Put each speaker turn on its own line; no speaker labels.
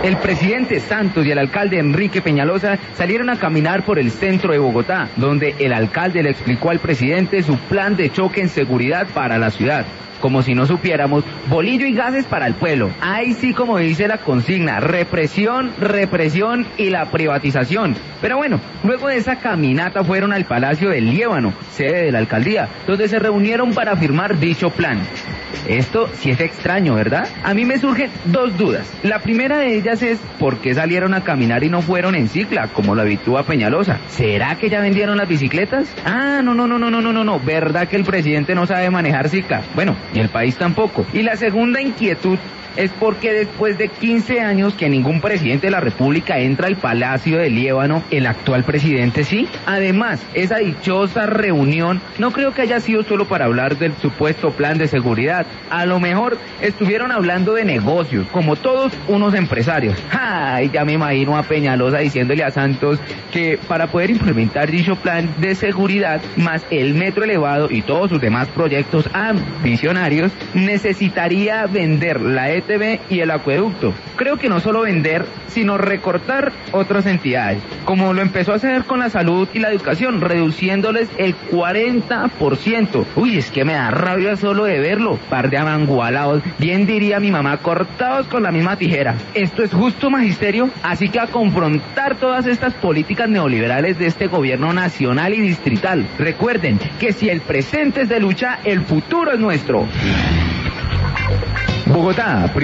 El presidente Santos y el alcalde Enrique Peñalosa salieron a caminar por el centro de Bogotá, donde el alcalde le explicó al presidente su plan de choque en seguridad para la ciudad. Como si no supiéramos, bolillo y gases para el pueblo. Ahí sí, como dice la consigna, represión, represión y la privatización. Pero bueno, luego de esa caminata fueron al Palacio del Líbano, sede de la alcaldía, donde se reunieron para firmar dicho plan. Esto sí es extraño, ¿verdad? A mí me surgen dos dudas. La primera de ellas es ¿por qué salieron a caminar y no fueron en cicla, como lo habitúa Peñalosa? ¿Será que ya vendieron las bicicletas? No. ¿Verdad que el presidente no sabe manejar cicla? Bueno, y el país tampoco. Y la segunda inquietud es porque después de 15 años que ningún presidente de la República entra al Palacio del Líbano, el actual presidente sí. Además, esa dichosa reunión no creo que haya sido solo para hablar del supuesto plan de seguridad. A lo mejor estuvieron hablando de negocios, como todos unos empresarios. ¡Ay! Ya me imagino a Peñalosa diciéndole a Santos que para poder implementar dicho plan de seguridad, más el metro elevado y todos sus demás proyectos ambicionarios, necesitaría vender la ETB y el acueducto. Creo que no solo vender, sino recortar otras entidades, como lo empezó a hacer con la salud y la educación, reduciéndoles el 40%. Uy, es que me da rabia solo de verlo. Par de amangualados, bien diría mi mamá, cortados con la misma tijera. ¿Esto es justo, magisterio? Así que a confrontar todas estas políticas neoliberales de este gobierno nacional y distrital. Recuerden que si el presente es de lucha, el futuro es nuestro. Bogotá.